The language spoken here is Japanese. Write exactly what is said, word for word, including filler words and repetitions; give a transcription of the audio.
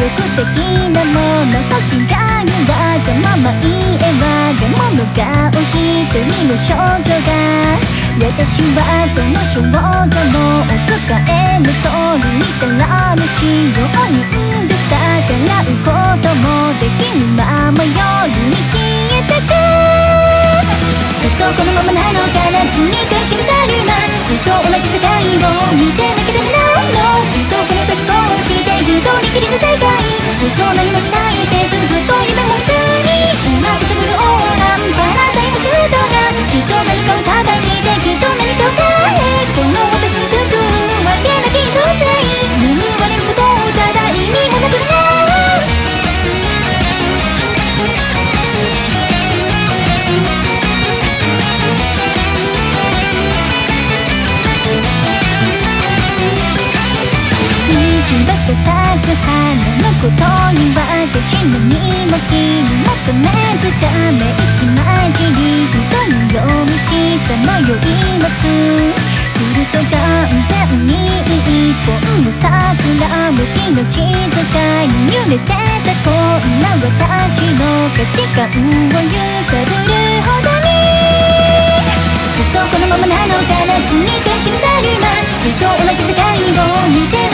的なもの星が揺らぐまま言えばがものがお一人の少女が私はその少女のお使えの通りにたらぬしようにんで逆らうこともできぬまま夜に消えてくずっとこのままなのかな繰り返し歌るなずっと同じ世界を見てなきゃダメなのずっとこの先こうして一人きりの世界ずっと何も期待せずずっと夢もずに今くすぶるオーランパラダイムシュートがきっと何かを正してきっと何かを変えこの私に救うわけなき人生報われることをただ意味もなくな道端咲く花のことに私何も気に求めずため息混じり人の夜道さまよいますすると完全に一本の桜も木の静かに揺れてたこんな私の価値観を揺さぶるほどにずっとこのままなのかな繰り返し歌るなずっと同じ世界を見て